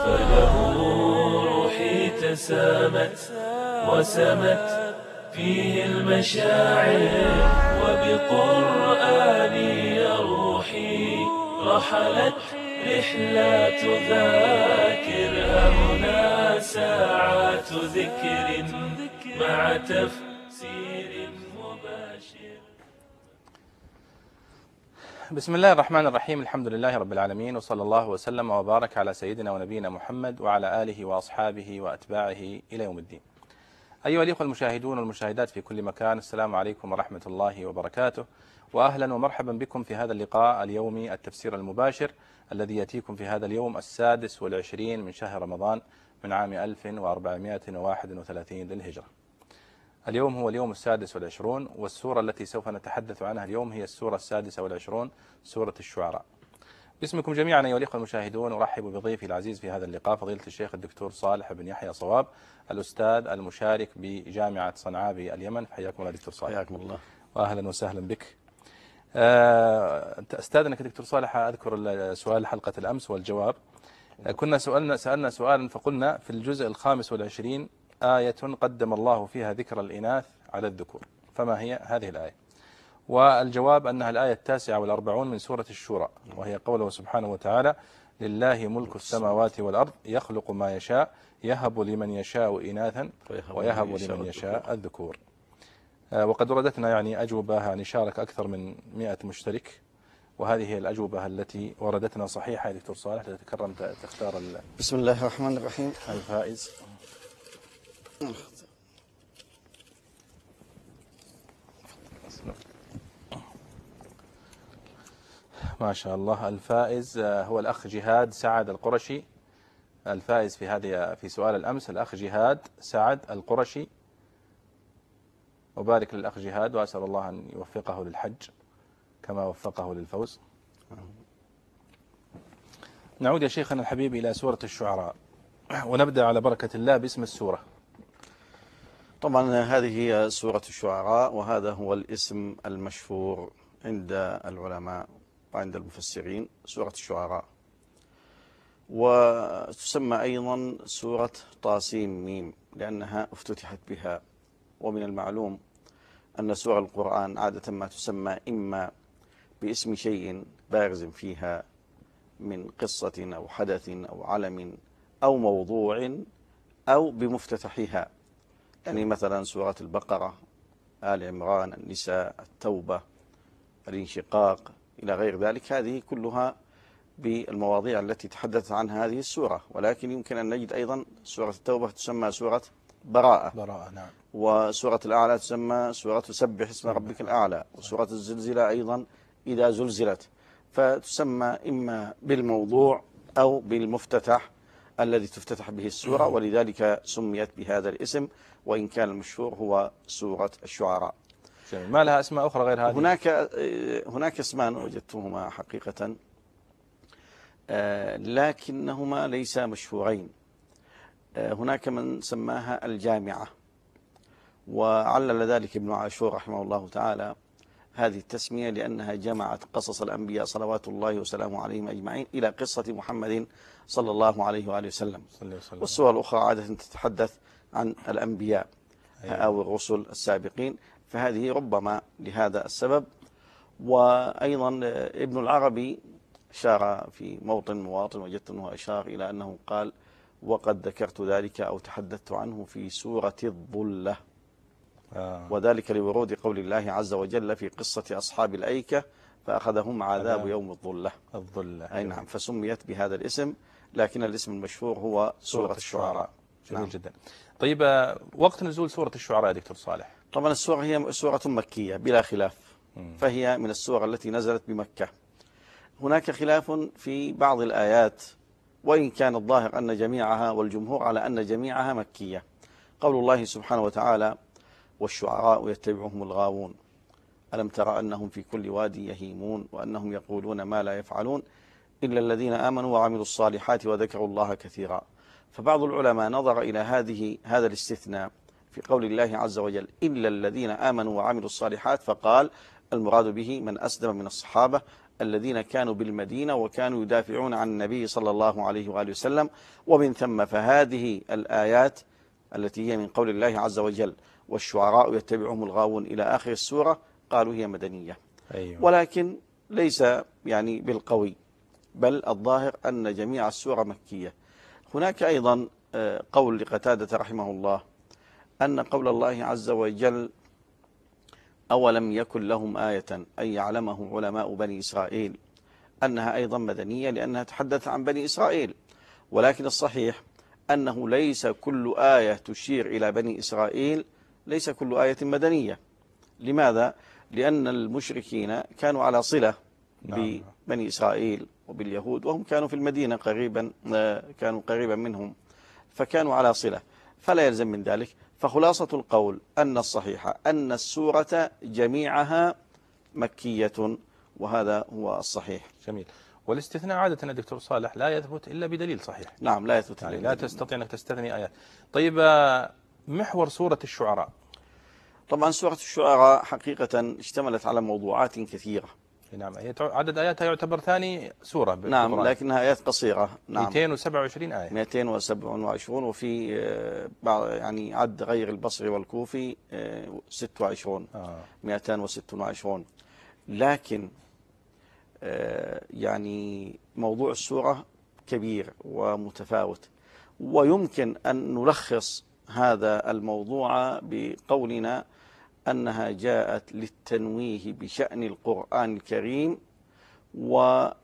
فله روحي تسامت وسمت فيه المشاعر، وبقرآني روحي رحلت رحلات ذاكر. هنا ساعات ذكر مع تفسير مباشر. بسم الله الرحمن الرحيم. الحمد لله رب العالمين، وصلى الله وسلم وبارك على سيدنا ونبينا محمد وعلى آله وأصحابه وأتباعه إلى يوم الدين. أيها الإخوة المشاهدون والمشاهدات في كل مكان، السلام عليكم ورحمة الله وبركاته، وأهلا ومرحبا بكم في هذا اللقاء اليومي التفسير المباشر الذي يأتيكم في هذا اليوم 26 من شهر رمضان من عام 1431 للهجرة. اليوم هو اليوم 26، والسورة التي سوف نتحدث عنها اليوم هي السورة 26، سورة الشعراء. باسمكم جميعا أيها الإخوة المشاهدون أرحب بضيفي العزيز في هذا اللقاء فضيلة الشيخ الدكتور صالح بن يحيى صواب، الأستاذ المشارك بجامعة صنعاء باليمن. حياكم الله دكتور صالح. حياكم الله. وأهلا وسهلا بك. أستاذنك دكتور صالح أذكر سؤال حلقة الأمس والجواب. كنا سألنا سؤالا فقلنا في الجزء 25 آية قدم الله فيها ذكر الإناث على الذكور، فما هي هذه الآية؟ والجواب أنها الآية 49 من سورة الشورى، وهي قوله سبحانه وتعالى: لله ملك السماوات والأرض يخلق ما يشاء يهب لمن يشاء إناثا ويهب لمن يشاء الذكور. وقد وردتنا يعني أجوبة شارك أكثر من 100 مشترك، وهذه هي الأجوبة التي وردتنا صحيحة. يا دكتور صالح تكرمت تختار بسم الله الرحمن الرحيم. الفائز. ما شاء الله. الفائز هو الأخ جهاد سعد القرشي. الفائز في سؤال الأمس الأخ جهاد سعد القرشي. أبارك للأخ جهاد وأسأل الله أن يوفقه للحج كما وفقه للفوز. نعود يا شيخنا الحبيب إلى سورة الشعراء، ونبدأ على بركة الله باسم السورة. طبعا هذه هي سورة الشعراء، وهذا هو الاسم المشهور عند العلماء وعند المفسرين، سورة الشعراء. وتسمى أيضا سورة طاسيم ميم لأنها افتتحت بها. ومن المعلوم أن سور القرآن عادة ما تسمى إما باسم شيء بارز فيها من قصة أو حدث أو علم أو موضوع أو بمفتتحها، يعني مثلا سورة البقرة، آل عمران، النساء، التوبة، الانشقاق إلى غير ذلك. هذه كلها بالمواضيع التي تحدث عنها هذه السورة. ولكن يمكن أن نجد أيضا سورة التوبة تسمى سورة براءة، نعم. وسورة الأعلى تسمى سورة سبح اسم ربك الأعلى، وسورة الزلزلة أيضا إذا زلزلت، فتسمى إما بالموضوع أو بالمفتتح الذي تفتتح به السورة، ولذلك سميت بهذا الاسم، وإن كان المشهور هو سورة الشعراء. ما لها اسماء أخرى غير هذه؟ هناك اسمان وجدتهما حقيقة، لكنهما ليس مشهورين. هناك من سماها الجامعة، وعلل ذلك ابن عاشور رحمه الله تعالى هذه التسمية لأنها جمعت قصص الأنبياء صلوات الله وسلامه عليهم أجمعين إلى قصة محمد صلى الله عليه وآله وسلم. والسور الأخرى عادة تتحدث عن الأنبياء أو الرسل السابقين، فهذه ربما لهذا السبب. وأيضا ابن العربي أشار في مواطن وجدت أنه أشار إلى أنه قال: وقد ذكرت ذلك أو تحدثت عنه في سورة الظلة، وذلك لورود قول الله عز وجل في قصة أصحاب الأيكة فأخذهم عذاب يوم الظلة. أي نعم، فسميت بهذا الاسم، لكن الاسم المشهور هو سورة الشعراء. جميل نعم. جدا. طيب وقت نزول سورة الشعراء يا دكتور صالح؟ طبعا السورة هي سورة مكية بلا خلاف، فهي من السور التي نزلت بمكة. هناك خلاف في بعض الآيات، وإن كان الظاهر أن جميعها والجمهور على أن جميعها مكية. قول الله سبحانه وتعالى: والشعراء يتبعهم الغاوون ألم تر أنهم في كل وادي يهيمون وأنهم يقولون ما لا يفعلون إلا الذين آمنوا وعملوا الصالحات وذكروا الله كثيرا. فبعض العلماء نظر إلى هذا الاستثناء في قول الله عز وجل إلا الذين آمنوا وعملوا الصالحات، فقال المراد به من أسلم من الصحابة الذين كانوا بالمدينة وكانوا يدافعون عن النبي صلى الله عليه وآله وسلم. ومن ثم فهذه الآيات التي هي من قول الله عز وجل والشعراء يتبعهم الغاوون إلى آخر السورة قالوا هي مدنية. أيوة. ولكن ليس يعني بالقوي، بل الظاهر أن جميع السورة مكية. هناك أيضا قول لقتادة رحمه الله أن قول الله عز وجل أولم يكن لهم آية أن يعلمه علماء بني إسرائيل أنها أيضا مدنية لأنها تحدث عن بني إسرائيل، ولكن الصحيح أنه ليس كل آية تشير إلى بني إسرائيل ليس كل آية مدنية. لماذا؟ لأن المشركين كانوا على صلة ببني إسرائيل وباليهود، وهم كانوا في المدينة كانوا قريبا منهم، فكانوا على صلة، فلا يلزم من ذلك. فخلاصة القول أن الصحيح أن السورة جميعها مكية، وهذا هو الصحيح. جميل. والاستثناء عادة دكتور صالح لا يثبت إلا بدليل صحيح. نعم، لا يثبت يعني لا تستطيع أنك تستثني آيات. طيب محور سورة الشعراء. طبعا سورة الشعراء حقيقة اشتملت على موضوعات كثيرة. نعم، عدد آياتها يعتبر ثاني سورة نعم بالقرآن. لكنها آيات قصيرة. نعم 227 آية. 227، وفي يعني عد غير البصري والكوفي 26 226. لكن يعني موضوع السورة كبير ومتفاوت، ويمكن أن نلخص هذا الموضوع بقولنا أنها جاءت للتنويه بشأن القرآن الكريم وتعنيف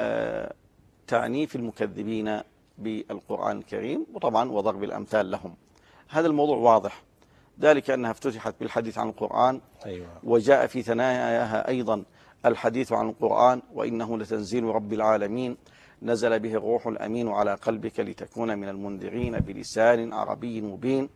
المكذبين بالقرآن الكريم، وطبعا وضرب الأمثال لهم. هذا الموضوع واضح، ذلك أنها افتتحت بالحديث عن القرآن. أيوة. وجاء في ثناياها أيضا الحديث عن القرآن وإنه لتنزيل رب العالمين نزل به الروح الأمين على قلبك لتكون من المنذرين بلسان عربي مبين.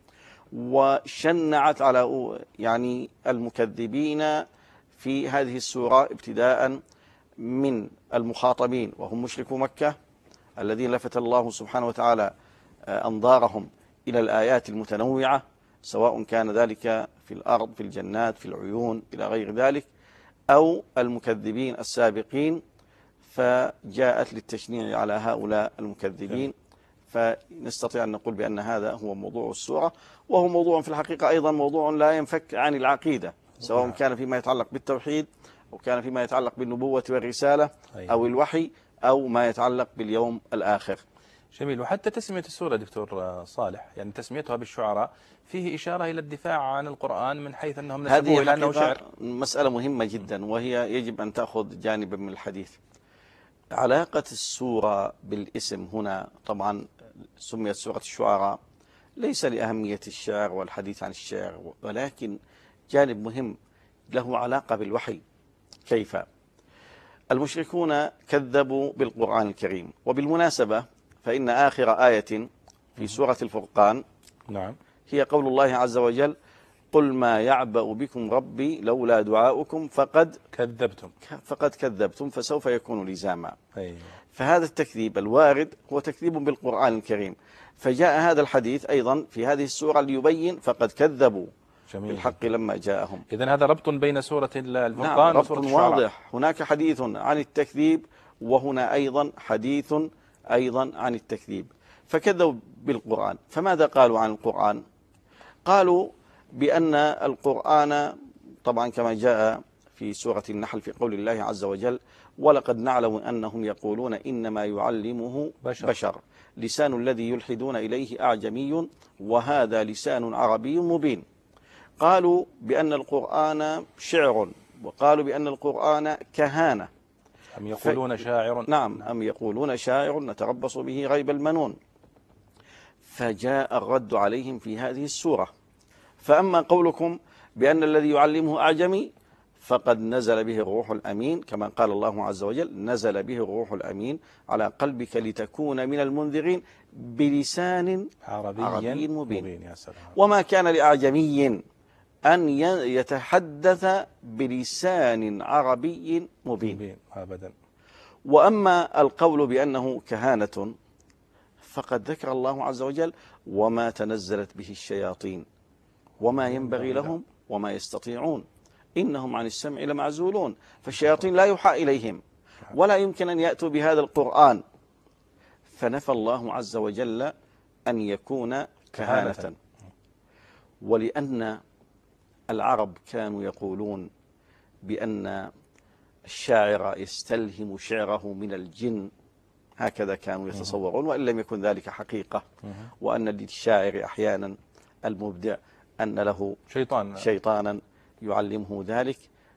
وشنعت على يعني المكذبين في هذه السورة ابتداء من المخاطبين وهم مشركو مكة الذين لفت الله سبحانه وتعالى أنظارهم إلى الآيات المتنوعة، سواء كان ذلك في الأرض، في الجنات، في العيون، إلى غير ذلك، أو المكذبين السابقين، فجاءت للتشنيع على هؤلاء المكذبين. فنستطيع أن نقول بأن هذا هو موضوع السورة، وهو موضوع في الحقيقة أيضا موضوع لا ينفك عن العقيدة، سواء كان فيما يتعلق بالتوحيد أو كان فيما يتعلق بالنبوة والرسالة أو الوحي أو ما يتعلق باليوم الآخر. جميل. وحتى تسمية السورة دكتور صالح، يعني تسميتها بالشعراء فيه إشارة إلى الدفاع عن القرآن من حيث أنهم نسبوه إلى أنه شعر. مسألة مهمة جدا، وهي يجب أن تأخذ جانبا من الحديث. علاقة السورة بالاسم هنا، طبعا سميت سورة الشعراء ليس لأهمية الشعر والحديث عن الشعر، ولكن جانب مهم له علاقة بالوحي. كيف؟ المشركون كذبوا بالقرآن الكريم، وبالمناسبة فإن آخر آية في سورة الفرقان نعم هي قول الله عز وجل قل ما يعبأ بكم ربي لولا دعاؤكم فقد كذبتم فسوف يكون لزاما. أيوة. فهذا التكذيب الوارد هو تكذيب بالقرآن الكريم، فجاء هذا الحديث أيضا في هذه السورة ليبين فقد كذبوا بالحق لما جاءهم. إذن هذا ربط بين سورة الفرقان نعم، ربط وسورة الشعراء. واضح. هناك حديث عن التكذيب، وهنا أيضا حديث أيضا عن التكذيب. فكذبوا بالقرآن. فماذا قالوا عن القرآن؟ قالوا بأن القرآن طبعا كما جاء في سورة النحل في قول الله عز وجل ولقد نعلم أنهم يقولون إنما يعلمه بشر لسان الذي يلحدون إليه أعجمي وهذا لسان عربي مبين. قالوا بأن القرآن شعر، وقالوا بأن القرآن كهانة. أم يقولون شاعر. نعم، أم يقولون شاعر نتربص به ريب المنون. فجاء الرد عليهم في هذه السورة. فأما قولكم بأن الذي يعلمه أعجمي فقد نزل به الروح الأمين، كما قال الله عز وجل نزل به الروح الأمين على قلبك لتكون من المنذرين بلسان عربي مبين. يا سلام. وما كان لأعجمي أن يتحدث بلسان عربي مبين أبدا. وأما القول بأنه كهانة فقد ذكر الله عز وجل وما تنزلت به الشياطين وما ينبغي لهم وما يستطيعون. إنهم عن السمع لمعزولون. فالشياطين لا يوحى إليهم ولا يمكن أن يأتوا بهذا القرآن. فنفى الله عز وجل أن يكون كهانة. ولأن العرب كانوا يقولون بأن الشاعر يستلهم شعره من الجن، هكذا كانوا يتصورون، وإن لم يكن ذلك حقيقة، وأن للشاعر أحيانا المبدع أن له شيطانا يعلمه ذلك.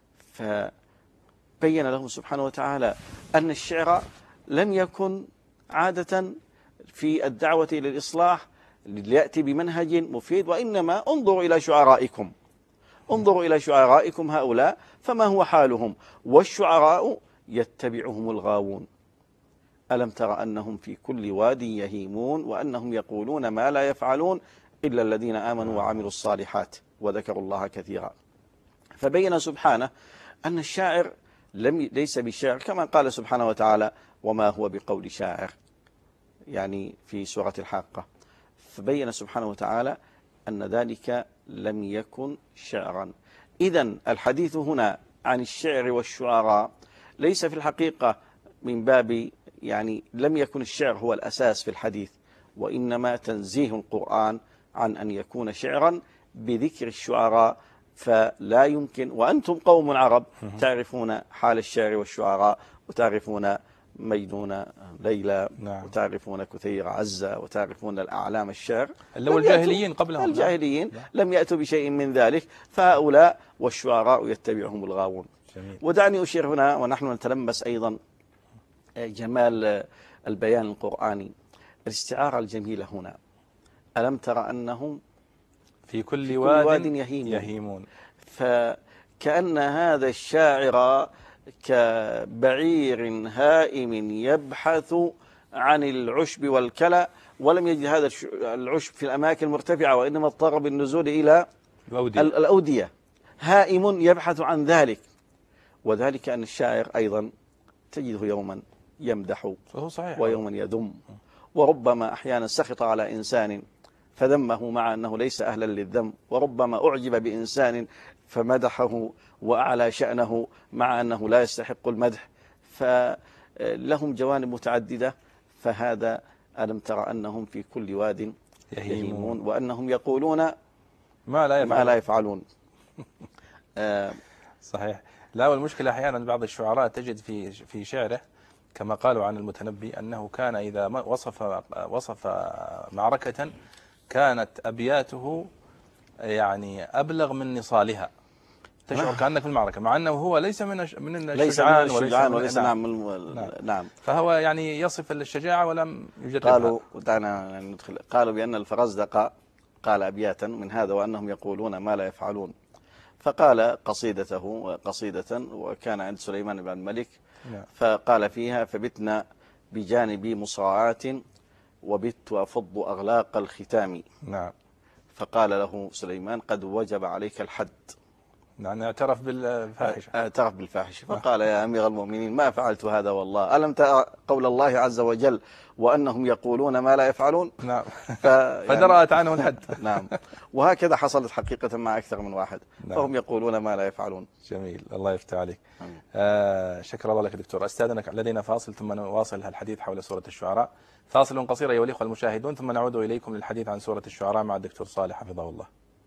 فبين لهم سبحانه وتعالى أن الشعر لم يكن عادة في الدعوة إلى الإصلاح ليأتي بمنهج مفيد، وإنما انظروا إلى شعرائكم، انظروا إلى شعرائكم هؤلاء فما هو حالهم، والشعراء يتبعهم الغاوون. ألم تر أنهم في كل واد يهيمون وأنهم يقولون ما لا يفعلون إلا الذين آمنوا وعملوا الصالحات وذكروا الله كثيرا. فبين سبحانه أن الشاعر ليس بشاعر، كما قال سبحانه وتعالى وما هو بقول شاعر، يعني في سورة الحاقة. فبين سبحانه وتعالى أن ذلك لم يكن شعرا. إذن الحديث هنا عن الشعر والشعراء ليس في الحقيقة من باب يعني لم يكن الشعر هو الأساس في الحديث، وإنما تنزيه القرآن عن أن يكون شعرا بذكر الشعراء. فلا يمكن، وأنتم قوم عرب تعرفون حال الشعر والشعراء، وتعرفون ميدون ليلى، نعم، وتعرفون كثير عزة، وتعرفون الأعلام الشعر. لو الجاهليين قبلهم، الجاهليين لم يأتوا بشيء من ذلك، فهؤلاء والشعراء يتبعهم الغاوون. جميل. ودعني أشير هنا ونحن نتلمس أيضا جمال البيان القرآني، الاستعارة الجميلة هنا. ألم تر أنهم في كل واد يهيمون. فكأن هذا الشاعر كبعير هائم يبحث عن العشب والكلى، ولم يجد هذا العشب في الأماكن المرتفعة، وإنما اضطر بالنزول إلى الأودية. هائم يبحث عن ذلك. وذلك أن الشاعر أيضا تجده يوما يمدح ويوما يذم، وربما أحيانا سخط على إنسان فذمه مع أنه ليس أهلا للذم، وربما أعجب بإنسان فمدحه وأعلى شأنه مع أنه لا يستحق المدح. فلهم جوانب متعددة. فهذا ألم تر أنهم في كل واد يهيمون وأنهم يقولون ما لا يفعلون. صحيح. لا، والمشكلة أحيانا بعض الشعراء تجد في شعره كما قالوا عن المتنبي أنه كان إذا وصف معركة كانت أبياته يعني أبلغ من نصالها، تشعر كأنك في المعركة، مع أنه هو ليس من الشجعان وليس نعم. فهو يعني يصف الشجاعة ولم يجربها. قالوا بأن الفرزدق قال أبياتا من هذا وأنهم يقولون ما لا يفعلون. فقال قصيدة وكان عند سليمان بن الملك، فقال فيها فبتنا بجانبي مصراعات وبت أفض أغلاق الختام. نعم. فقال له سليمان قد وجب عليك الحد. يعني اعترف بالفاحشة. فقال يا أمير المؤمنين ما فعلت هذا والله، ألم ترى قول الله عز وجل وأنهم يقولون ما لا يفعلون؟ نعم. فدرأت عنه الحد. نعم. وهكذا حصلت حقيقة مع أكثر من واحد. نعم. فهم يقولون ما لا يفعلون. جميل، الله يفتح عليك. شكر الله لك دكتور. أستاذنك، لدينا فاصل ثم نواصل الحديث حول سورة الشعراء. فاصل قصير أيها الإخوة المشاهدون، ثم نعود إليكم للحديث عن سورة الشعراء مع الدكتور صالح حفظه الله.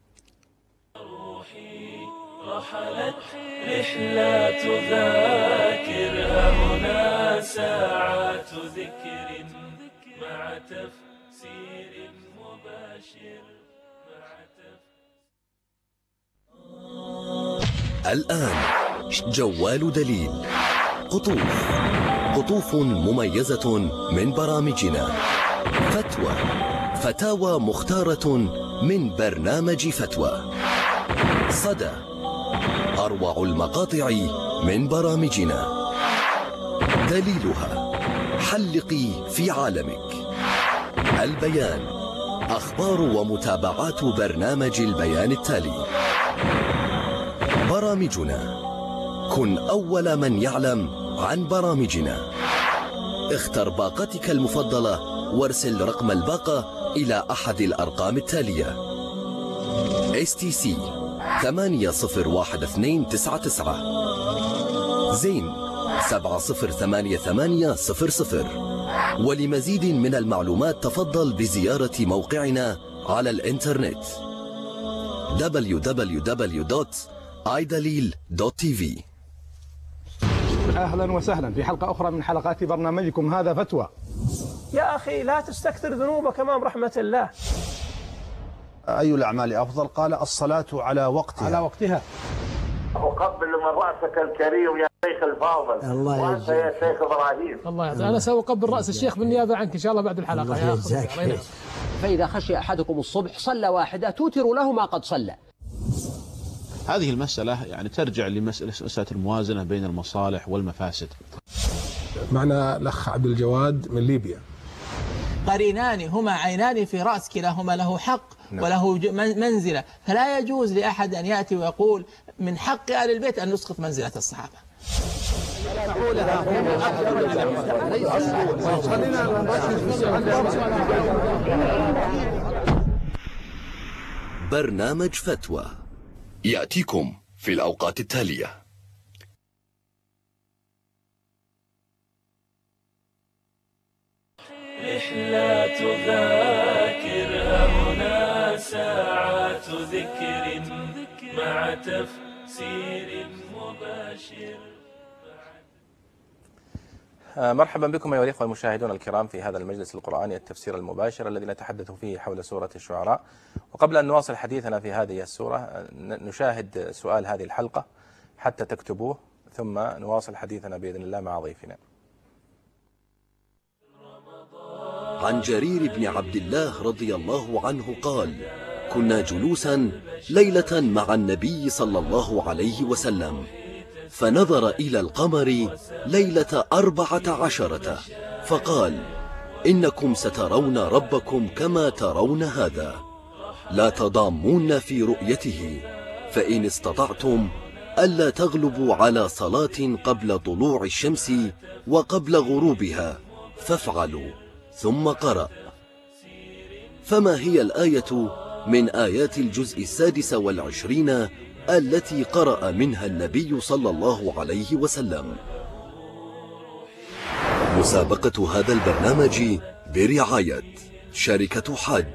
رحلت رحلات ذاكر هنا ساعات ذكر مع تفسير مباشر الآن جوال دليل. قطوف مميزة من برامجنا. فتاوى مختارة من برنامج فتوى. صدى، أروع المقاطع من برامجنا. دليلها، حلقي في عالمك. البيان، أخبار ومتابعات برنامج البيان التالي. برامجنا، كن أول من يعلم عن برامجنا. اختر باقتك المفضلة وارسل رقم الباقة إلى أحد الأرقام التالية: STC 801299 زين 708800. ولمزيد من المعلومات تفضل بزيارة موقعنا على الإنترنت www.idalil.tv. أهلا وسهلا في حلقة أخرى من حلقات برنامجكم هذا فتوى. يا أخي لا تستكثر ذنوبك أمام رحمة الله. أي الأعمال أفضل؟ قال الصلاة على وقتها. أقبل من رأسك الكريم يا شيخ الفاضل. الله وأنت يا شيخ إبراهيم. الله يجزاك. أنا سأقبل رأس الشيخ بالنيابة عنك إن شاء الله بعد الحلقة. يا أخي فإذا خشي أحدكم الصبح صلى واحدة توتر له ما قد صلى. هذه المسألة يعني ترجع لمسألة الموازنة بين المصالح والمفاسد. معنا الأخ عبد الجواد من ليبيا. قرينان هما عينان في رأس، كلاهما له حق وله منزلة، فلا يجوز لأحد أن يأتي ويقول من حق آل البيت أن نسقط منزلة الصحابة. برنامج فتوى يأتيكم في الأوقات التالية. رحلات ذاكر هنا ساعات ذكر مع تفسير مباشر. مرحبا بكم أيها الأخوة المشاهدون الكرام في هذا المجلس القرآني التفسير المباشر الذي نتحدث فيه حول سورة الشعراء. وقبل أن نواصل حديثنا في هذه السورة نشاهد سؤال هذه الحلقة حتى تكتبوه، ثم نواصل حديثنا بإذن الله مع ضيفنا. عن جرير بن عبد الله رضي الله عنه قال: كنا جلوسا ليلة مع النبي صلى الله عليه وسلم، فنظر إلى القمر ليلة 14 فقال: إنكم سترون ربكم كما ترون هذا، لا تضامون في رؤيته، فإن استطعتم ألا تغلبوا على صلاة قبل طلوع الشمس وقبل غروبها فافعلوا. ثم قرأ: فما هي الآية من آيات الجزء 26 التي قرأ منها النبي صلى الله عليه وسلم؟ مسابقة هذا البرنامج برعاية شركة حج.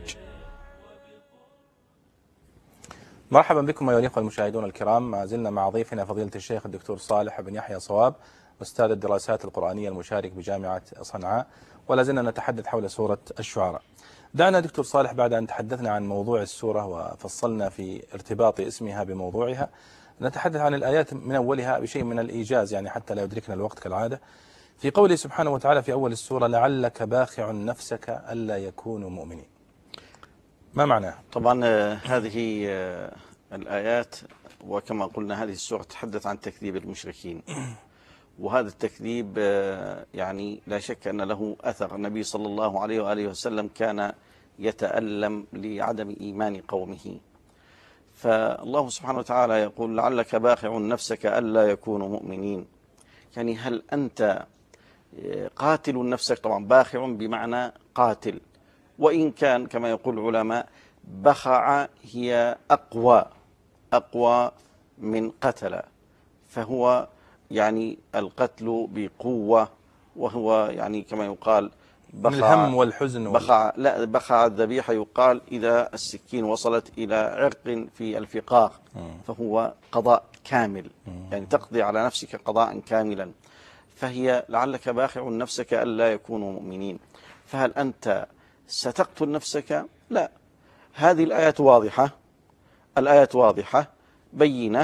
مرحبا بكم أيها الأخوة المشاهدون الكرام، ما زلنا مع ضيفنا فضيلة الشيخ الدكتور صالح بن يحيى صواب، أستاذ الدراسات القرآنية المشارك بجامعة صنعاء، ولا زلنا نتحدث حول سورة الشعراء. دعنا دكتور صالح بعد أن تحدثنا عن موضوع السورة وفصلنا في ارتباط اسمها بموضوعها، نتحدث عن الآيات من أولها بشيء من الإيجاز، يعني حتى لا يدركنا الوقت كالعادة. في قوله سبحانه وتعالى في أول السورة: لعلك باخع نفسك ألا يكونوا مؤمنين، ما معناها؟ طبعا هذه الآيات وكما قلنا هذه السورة تتحدث عن تكذيب المشركين، وهذا التكذيب يعني لا شك أن له أثر. النبي صلى الله عليه وآله وسلم كان يتألم لعدم إيمان قومه، فالله سبحانه وتعالى يقول: لعلك باخع نفسك ألا يكونوا مؤمنين. يعني هل أنت قاتل نفسك؟ طبعا باخع بمعنى قاتل، وإن كان كما يقول العلماء بخع هي أقوى من قتل، فهو يعني القتل بقوة، وهو يعني كما يقال الهم والحزن بخع الذبيحة يقال إذا السكين وصلت إلى عرق في الفقار، فهو قضاء كامل، يعني تقضي على نفسك قضاء كاملا. فهي لعلك باخع نفسك ألا يكونوا مؤمنين. فهل أنت ستقتل نفسك؟ لا، هذه الآيات واضحة بينة،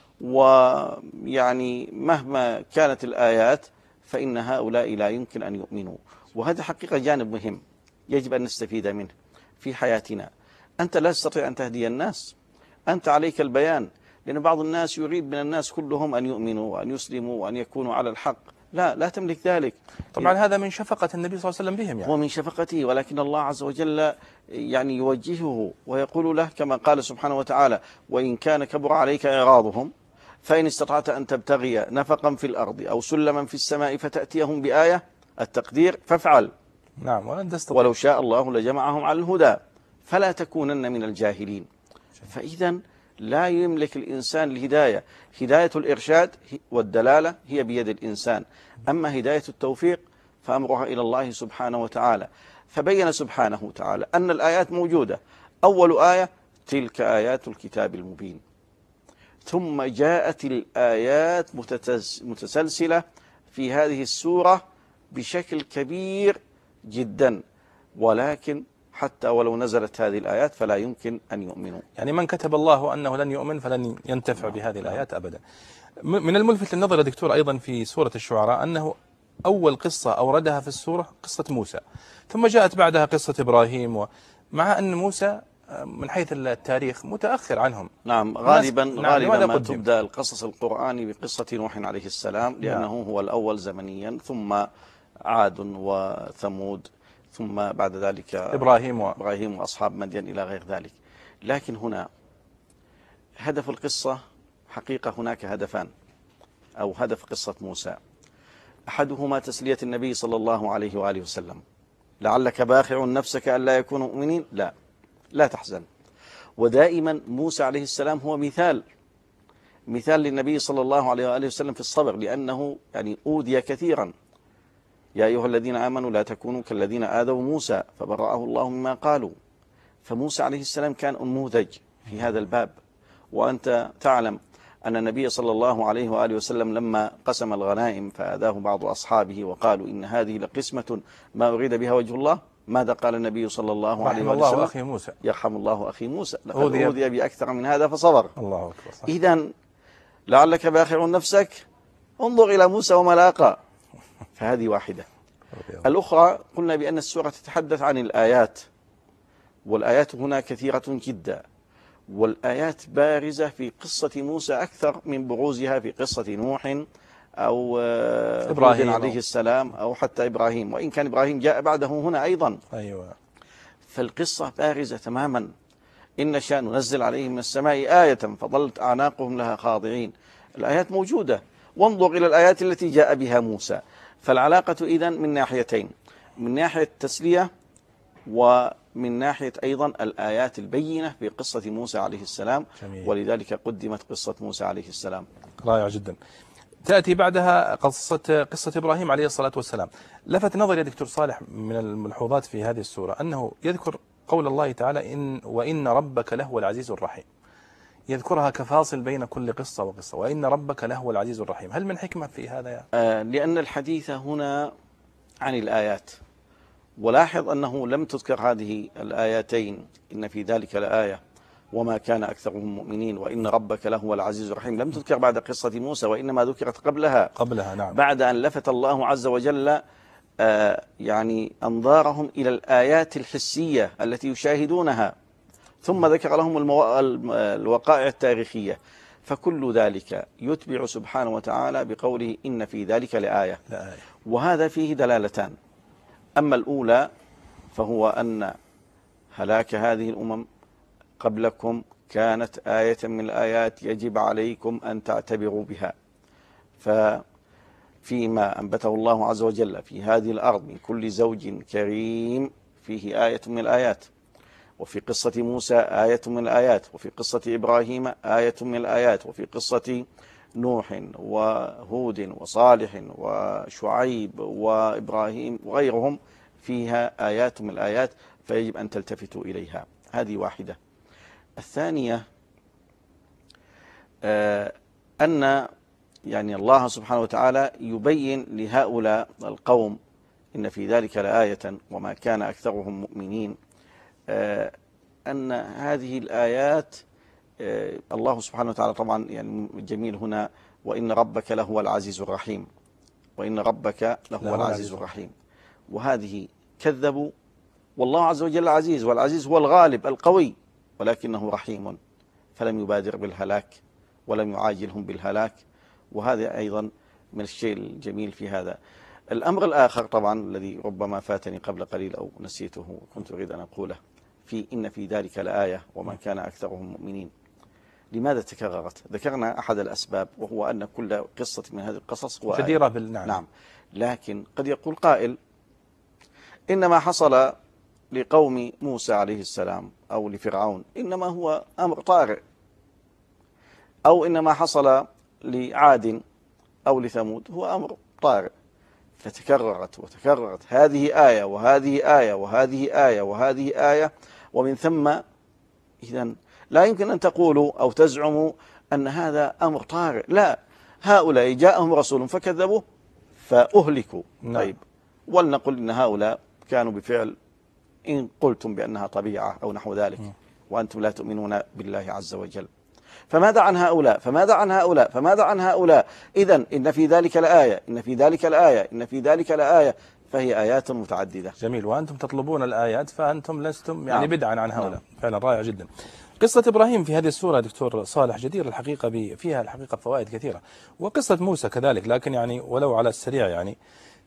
ويعني مهما كانت الآيات فإن هؤلاء لا يمكن أن يؤمنوا. وهذا حقيقة جانب مهم يجب أن نستفيد منه في حياتنا. أنت لا تستطيع أن تهدي الناس، أنت عليك البيان، لأن بعض الناس يريد من الناس كلهم أن يؤمنوا وأن يسلموا وأن يكونوا على الحق. لا تملك ذلك. طبعا هذا من شفقة النبي صلى الله عليه وسلم بهم، يعني هو من شفقته، ولكن الله عز وجل يعني يوجهه ويقول له كما قال سبحانه وتعالى: وإن كان كبر عليك إعراضهم فإن استطعت أن تبتغي نفقا في الأرض أو سلما في السماء فتأتيهم بآية، التقدير فافعل. نعم، ولو شاء الله لجمعهم على الهدى فلا تكونن من الجاهلين. فإذا لا يملك الإنسان الهداية. هداية الإرشاد والدلالة هي بيد الإنسان، أما هداية التوفيق فأمرها إلى الله سبحانه وتعالى. فبين سبحانه وتعالى أن الآيات موجودة. أول آية تلك آيات الكتاب المبين، ثم جاءت الآيات متسلسلة في هذه السورة بشكل كبير جدا، ولكن حتى ولو نزلت هذه الآيات فلا يمكن أن يؤمنوا. يعني من كتب الله أنه لن يؤمن فلن ينتفع بهذه الآيات أبدا. من الملفت للنظر يا دكتور أيضا في سورة الشعراء أنه أول قصة أوردها في السورة قصة موسى، ثم جاءت بعدها قصة إبراهيم، مع أن موسى من حيث التاريخ متأخر عنهم. نعم، غالبا ما تبدأ القصص القرآني بقصة نوح عليه السلام، لأنه هو الأول زمنيا، ثم عاد وثمود، ثم بعد ذلك إبراهيم وأصحاب مدين إلى غير ذلك. لكن هنا هدف القصة حقيقة هناك هدفان، أو هدف قصة موسى، أحدهما تسلية النبي صلى الله عليه وآله وسلم، لعلك باخع نفسك ألا يكونوا مؤمنين، لا تحزن. ودائما موسى عليه السلام هو مثال للنبي صلى الله عليه وآله وسلم في الصبر، لأنه يعني أوذي كثيرا. يا أيها الذين آمنوا لا تكونوا كالذين آذوا موسى فبرأه الله مما قالوا. فموسى عليه السلام كان أنموذج في هذا الباب. وأنت تعلم أن النبي صلى الله عليه وآله وسلم لما قسم الغنائم فآذاه بعض أصحابه وقالوا إن هذه لقسمة ما أريد بها وجه الله، ماذا قال النبي صلى الله عليه وآله وسلم؟ أخي موسى. يرحم الله أخي موسى، لقد أوذي بأكثر من هذا فصبر. الله أكبر. إذن لعلك باخع نفسك، انظر إلى موسى وما لاقى. فهذه واحدة. الأخرى قلنا بأن السورة تتحدث عن الآيات، والآيات هنا كثيرة جدا، والآيات بارزة في قصة موسى أكثر من بروزها في قصة نوح أو إبراهيم عليه السلام أو حتى إبراهيم، وإن كان إبراهيم جاء بعده هنا أيضا. أيوة. فالقصة بارزة تماما. إن نشاء ننزل عليهم من السماء آية فظلت أعناقهم لها خاضعين. الآيات موجودة، وانظر إلى الآيات التي جاء بها موسى. فالعلاقة إذن من ناحيتين، من ناحية التسلية ومن ناحية أيضا الآيات البينة في قصة موسى عليه السلام. جميل. ولذلك قدمت قصة موسى عليه السلام. رائع جدا. تأتي بعدها قصة إبراهيم عليه الصلاة والسلام. لفت نظري يا دكتور صالح من الملحوظات في هذه السورة أنه يذكر قول الله تعالى وإن ربك لهو العزيز الرحيم، يذكرها كفاصل بين كل قصة وقصة، وإن ربك لهو العزيز الرحيم. هل من حكمة في هذا لأن الحديث هنا عن الآيات، ولاحظ أنه لم تذكر هذه الآيتين إن في ذلك لآية وما كان أكثرهم مؤمنين وإن ربك لهو العزيز الرحيم، لم تذكر بعد قصة موسى، وإنما ذكرت قبلها. نعم. بعد أن لفت الله عز وجل يعني أنظارهم إلى الآيات الحسية التي يشاهدونها، ثم ذكر لهم الوقائع التاريخية. فكل ذلك يتبع سبحانه وتعالى بقوله إن في ذلك لآية. وهذا فيه دلالتان. أما الأولى فهو أن هلاك هذه الأمم قبلكم كانت آية من الآيات يجب عليكم أن تعتبروا بها. ففيما أنبته الله عز وجل في هذه الأرض من كل زوج كريم فيه آية من الآيات، وفي قصة موسى آية من الآيات، وفي قصة إبراهيم آية من الآيات، وفي قصة نوح وهود وصالح وشعيب وإبراهيم وغيرهم فيها آيات من الآيات، فيجب أن تلتفتوا إليها. هذه واحدة. الثانية أن يعني الله سبحانه وتعالى يبين لهؤلاء القوم إن في ذلك لآية وما كان أكثرهم مؤمنين، أن هذه الآيات الله سبحانه وتعالى طبعا يعني جميل هنا وإن ربك لهو العزيز الرحيم، وإن ربك لهو العزيز الرحيم. وهذه كذبوا، والله عز وجل عزيز، والعزيز هو الغالب القوي، ولكنه رحيم فلم يبادر بالهلاك ولم يعاجلهم بالهلاك. وهذا أيضا من الشيء الجميل في هذا. الأمر الآخر طبعا الذي ربما فاتني قبل قليل أو نسيته كنت أريد أن أقوله في إن في ذلك لآية وما كان أكثرهم مؤمنين. لماذا تكررت؟ ذكرنا أحد الأسباب، وهو أن كل قصة من هذه القصص هو جديرة بالنعم. نعم. لكن قد يقول قائل إنما حصل لقوم موسى عليه السلام أو لفرعون إنما هو أمر طارئ، أو إنما حصل لعاد أو لثمود هو أمر طارئ، فتكررت وتكررت هذه آية وهذه آية وهذه آية وهذه آية، ومن ثم إذن لا يمكن أن تقولوا أو تزعموا أن هذا أمر طارئ. لا، هؤلاء جاءهم رسول فكذبوه فأهلكوا. طيب، ولنقل إن هؤلاء كانوا بفعل إن قلتم بأنها طبيعة أو نحو ذلك، وأنتم لا تؤمنون بالله عز وجل. فماذا عن هؤلاء؟ فماذا عن هؤلاء؟ فماذا عن هؤلاء؟ إذن إن في ذلك لآية، إن في ذلك لآية، إن في ذلك لآية، فهي آيات متعددة. جميل. وأنتم تطلبون الآيات فأنتم لستم يعني بدعا عن هؤلاء. فعلا رائع جدا. قصة إبراهيم في هذه السورة دكتور صالح جدير الحقيقة فيها الحقيقة فوائد كثيرة، وقصة موسى كذلك، لكن يعني ولو على السريع يعني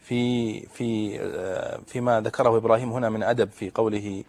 فيما ذكره إبراهيم هنا من أدب في قوله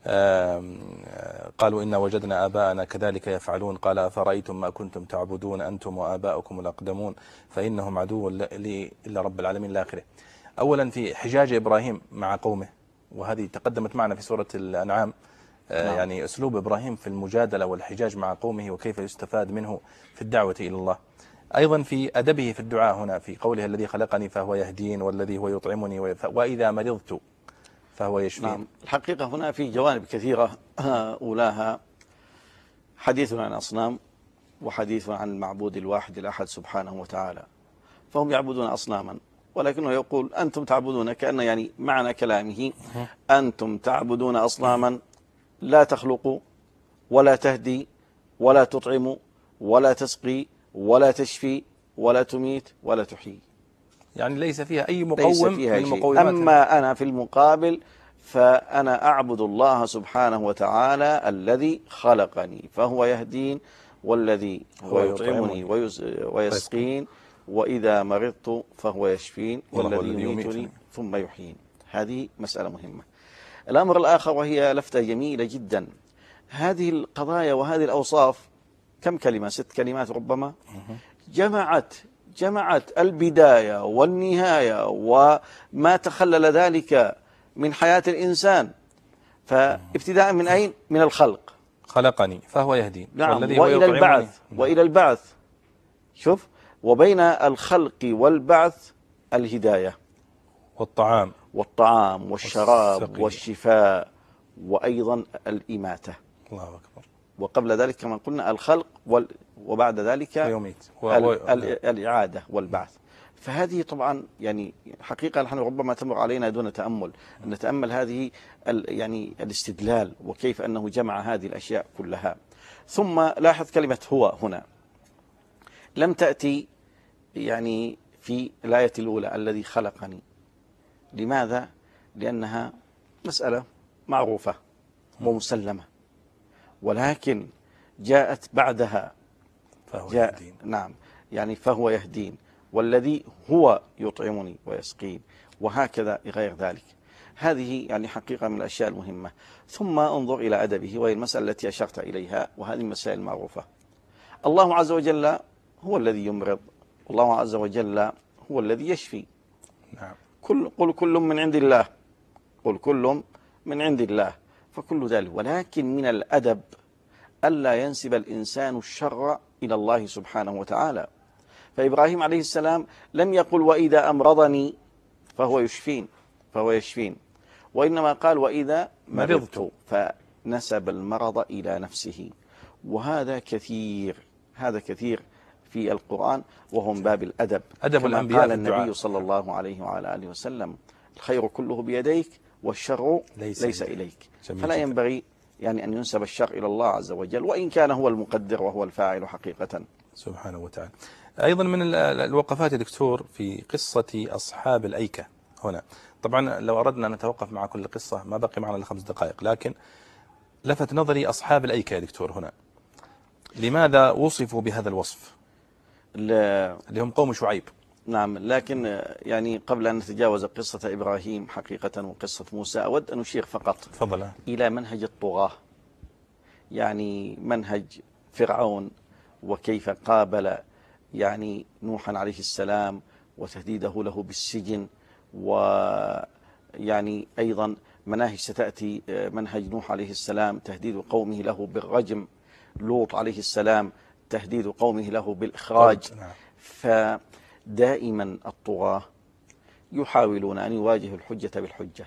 قالوا إنا وجدنا آباءنا كذلك يفعلون، قال أفرأيتم ما كنتم تعبدون أنتم وآباؤكم الأقدمون فإنهم عدو لي إلا رب العالمين إلى آخره. أولا في حجاج إبراهيم مع قومه، وهذه تقدمت معنا في سورة الأنعام، يعني أسلوب إبراهيم في المجادلة والحجاج مع قومه وكيف يستفاد منه في الدعوة إلى الله. أيضا في أدبه في الدعاء هنا في قوله الذي خلقني فهو يهدين والذي هو يطعمني وإذا مرضت فهو يشفين. الحقيقة هنا في جوانب كثيرة، أولاها حديث عن أصنام وحديث عن المعبود الواحد الأحد سبحانه وتعالى. فهم يعبدون أصناما، ولكنه يقول أنتم تعبدون، كأن يعني معنى كلامه أنتم تعبدون أصناما لا تخلق ولا تهدي ولا تطعم ولا تسقي ولا تشفي ولا تميت ولا تحيي، يعني ليس فيها أي مقوم من المقومات. أما أنا في المقابل فأنا أعبد الله سبحانه وتعالى الذي خلقني فهو يهدين، والذي هو يطعمني ويسقين، وإذا مرضت فهو يشفين، والذي يميتني ثم يحيين. هذه مسألة مهمة. الأمر الآخر وهي لفتة جميلة جدا، هذه القضايا وهذه الأوصاف كم كلمة؟ 6 كلمات ربما، جمعت البداية والنهاية وما تخلل ذلك من حياة الإنسان. فابتداء من أين؟ من الخلق، خلقني فهو يهدين، نعم، وإلى البعث، وإلى البعث. شوف، وبين الخلق والبعث الهداية والطعام والشراب والشفاء، وأيضا الإماتة. الله أكبر. وقبل ذلك كما قلنا الخلق وبعد ذلك الإعادة والبعث. فهذه طبعا يعني حقيقة نحن ربما تمر علينا دون تأمل أن نتأمل هذه يعني الاستدلال وكيف أنه جمع هذه الأشياء كلها. ثم لاحظ كلمة هو هنا لم تأتي يعني في الآية الأولى الذي خلقني. لماذا؟ لأنها مسألة معروفة ومسلمة، ولكن جاءت بعدها فهو يهدين. نعم، يعني فهو يهدين، والذي هو يطعمني ويسقين، وهكذا غير ذلك. هذه يعني حقيقة من الأشياء المهمة. ثم انظر إلى أدبه، وهي المسألة التي أشرت إليها، وهذه المسائل المعروفة. الله عز وجل هو الذي يمرض، الله عز وجل هو الذي يشفي. نعم. قل كل من عند الله، قل كل من عند الله، فكل ذلك. ولكن من الأدب ألا ينسب الإنسان الشر إلى الله سبحانه وتعالى. فإبراهيم عليه السلام لم يقل وإذا أمرضني فهو يشفين، وإنما قال وإذا مرضت، فنسب المرض إلى نفسه. وهذا كثير، هذا كثير في القرآن، وهو من باب الأدب. أدب الأنبياء. قال النبي صلى الله عليه وعلى آله وسلم الخير كله بيديك والشر ليس إليك. فلا ينبغي يعني أن ينسب الشر إلى الله عز وجل، وإن كان هو المقدر وهو الفاعل حقيقة سبحانه وتعالى. أيضا من الوقفات يا دكتور في قصة أصحاب الأيكة هنا، طبعا لو أردنا أن نتوقف مع كل قصة ما بقي معنا إلا 5 دقائق، لكن لفت نظري أصحاب الأيكة يا دكتور هنا، لماذا وصفوا بهذا الوصف اللي هم قوم شعيب؟ نعم، لكن يعني قبل أن نتجاوز قصة إبراهيم حقيقة وقصة موسى، أود أن أشير فقط إلى منهج الطغاة، يعني منهج فرعون، وكيف قابل يعني نوحا عليه السلام وتهديده له بالسجن، ويعني أيضا مناهج ستأتي، منهج نوح عليه السلام تهديد قومه له بالرجم، لوط عليه السلام تهديد قومه له بالإخراج. فدائما الطغاة يحاولون أن يواجهوا الحجة بالحجة،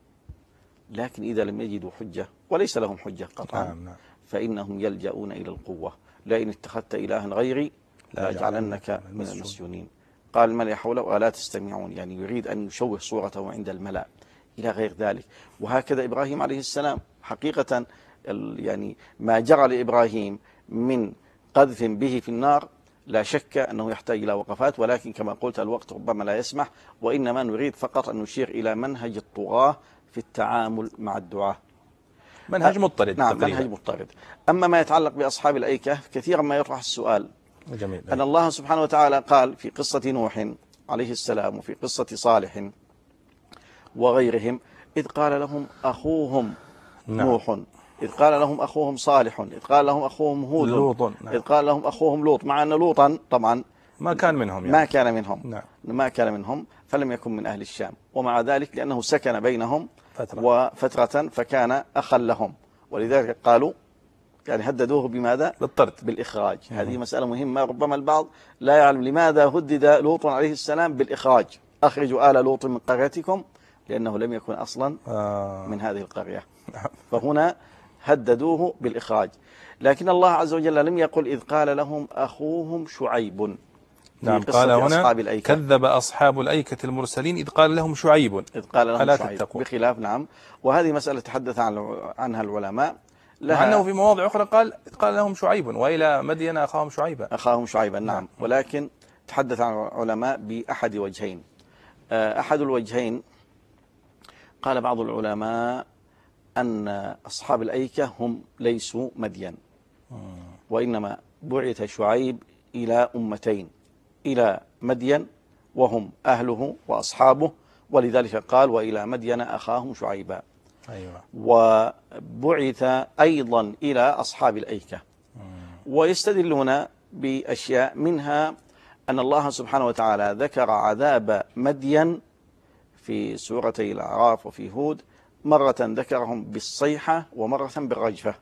لكن إذا لم يجدوا حجة وليس لهم حجة قطعا فإنهم يلجؤون إلى القوة. لئن اتخذت إلها غيري لأجعلنك من المسجونين. قال الملأ حوله ألا تستمعون، يعني يريد أن يشوه صورته عند الملأ إلى غير ذلك. وهكذا إبراهيم عليه السلام حقيقة يعني ما جرى لإبراهيم من قذف به في النار لا شك أنه يحتاج إلى وقفات، ولكن كما قلت الوقت ربما لا يسمح، وإنما نريد فقط أن نشير إلى منهج الطغاة في التعامل مع الدعاة. منهج مضطرد. نعم منهج مضطرد. أما ما يتعلق بأصحاب الأيكة كثيرا ما يطرح السؤال جميل. أن الله سبحانه وتعالى قال في قصة نوح عليه السلام وفي قصة صالح وغيرهم إذ قال لهم أخوهم نوح، إذ قال لهم أخوهم صالح، إذ قال لهم أخوهم هود، إذ قال لهم أخوهم لوط، مع أن لوطا طبعا ما كان منهم يعني. ما كان منهم فلم يكن من أهل الشام، ومع ذلك لأنه سكن بينهم فترة فكان أخا لهم، ولذلك قالوا يعني هددوه بماذا؟ بالطرد، بالإخراج. هذه مسألة مهمة، ربما البعض لا يعلم لماذا هدد لوط عليه السلام بالإخراج. أخرجوا آل لوط من قريتكم، لأنه لم يكن أصلا من هذه القرية، فهنا هددوه بالإخراج. لكن الله عز وجل لم يقل إذ قال لهم أخوهم شعيب. نعم قال هنا كذب أصحاب الأيكة المرسلين إذ قال لهم شعيب ألا تتقون، بخلاف نعم. وهذه مسألة تحدث عنها العلماء، مع أنه في مواضع أخرى قال لهم شعيب وإلى مدين أخاهم شعيبا. نعم. ولكن تحدث عن العلماء بأحد وجهين. أحد الوجهين قال بعض العلماء أن أصحاب الأيكة هم ليسوا مدين، وإنما بعث شعيب إلى أمتين، إلى مدين وهم أهله وأصحابه، ولذلك قال وإلى مدين أخاهم شعيبا. وبعث أيضا إلى أصحاب الأيكة. ويستدلون بأشياء منها أن الله سبحانه وتعالى ذكر عذاب مدين في سورتي الأعراف وفي هود، مرة ذكرهم بالصيحة ومرة بالرجفة.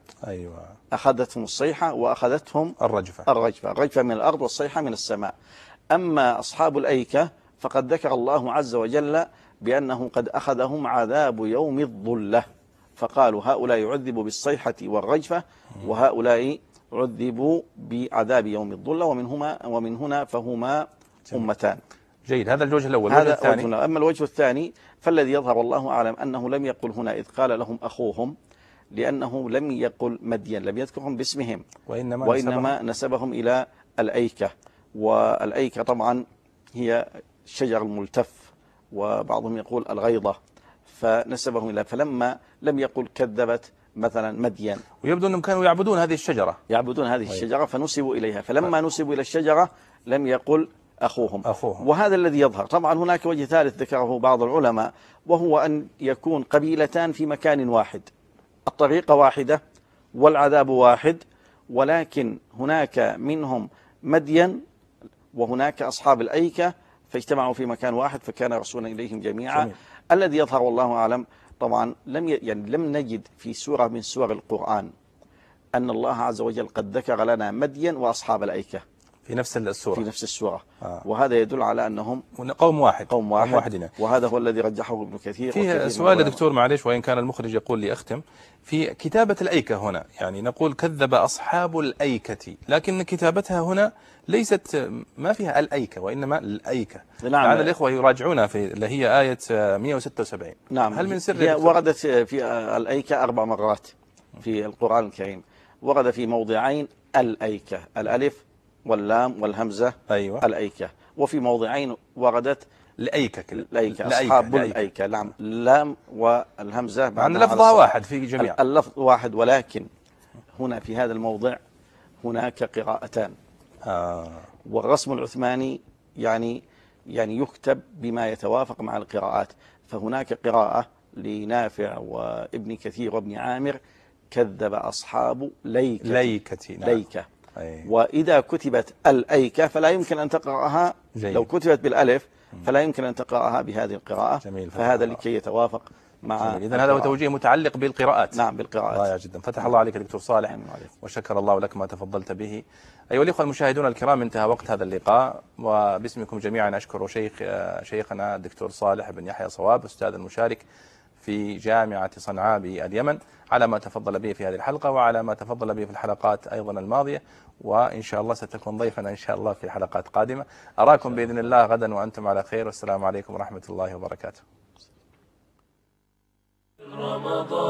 أخذتهم الصيحة وأخذتهم الرجفة من الأرض والصيحة من السماء. أما أصحاب الأيكة فقد ذكر الله عز وجل بأنه قد أخذهم عذاب يوم الظلة، فقالوا هؤلاء يعذبوا بالصيحة والرجفة وهؤلاء عذبوا بعذاب يوم الظلة، ومن هنا فهما أمتان. جيد، هذا الوجه الأول. أما الوجه الثاني فالذي يظهر والله أعلم أنه لم يقل هنا إذ قال لهم أخوهم، لأنه لم يقل مدين، لم يذكرهم باسمهم، وإنما نسبهم إلى الأيكة. والأيكة طبعا هي الشجر الملتف، وبعضهم يقول الغيضة، فنسبهم إلى، فلما لم يقل كذبت مثلا مدين، ويبدو أنهم كانوا يعبدون هذه الشجرة فنسبوا إليها، فلما نسبوا إلى الشجرة لم يقل أخوهم. وهذا الذي يظهر. طبعا هناك وجه ثالث ذكره بعض العلماء، وهو أن يكون قبيلتان في مكان واحد، الطريقة واحدة والعذاب واحد، ولكن هناك منهم مدين وهناك أصحاب الأيكة فاجتمعوا في مكان واحد فكان رسولا إليهم جميعا. الذي يظهر والله أعلم طبعا لم نجد في سورة من سور القرآن أن الله عز وجل قد ذكر لنا مدين وأصحاب الأيكة في نفس السورة. وهذا يدل على أنهم قوم واحد. وهذا هو الذي رجحه ابن كثير. فيه سؤال دكتور معلش، وإن كان المخرج يقول لي أختم في كتابة الأيكة هنا، يعني نقول كذب أصحاب الأيكة، لكن كتابتها هنا ليست ما فيها الأيكة وإنما الأيكة. لعل الإخوة يراجعونها في اللي هي آية 176. نعم. هل من سر هي وردت في الأيكة 4 مرات في القرآن الكريم، ورد في موضعين الأيكة، الألف واللام والهمزة. الأيكة. وفي موضعين وردت الأيكة، أصحاب الأيكة. نعم، اللام والهمزة مع أن لفظها واحد في جميع، اللفظ واحد، ولكن هنا في هذا الموضع هناك قراءتان. والرسم العثماني يعني يكتب بما يتوافق مع القراءات، فهناك قراءة لنافع وابن كثير وابن عامر كذب أصحاب ليكة. وإذا كتبت الأيكة فلا يمكن أن تقرأها، لو كتبت بالألف فلا يمكن أن تقرأها بهذه القراءة. فهذا لكي يتوافق مع إذن هذا هو توجيه متعلق بالقراءات. نعم بالقراءات. رائع جدا، فتح الله عليك دكتور صالح وشكر الله لك ما تفضلت به. أيها الإخوة المشاهدون الكرام، انتهى وقت هذا اللقاء، وباسمكم جميعا أشكر شيخنا الدكتور صالح بن يحيى صواب أستاذ المشارك في جامعة صنعاء باليمن على ما تفضل به في هذه الحلقة وعلى ما تفضل به في الحلقات أيضا الماضية، وإن شاء الله ستكون ضيفنا إن شاء الله في حلقات قادمة. أراكم بإذن الله غدا وأنتم على خير، والسلام عليكم ورحمة الله وبركاته. رمضان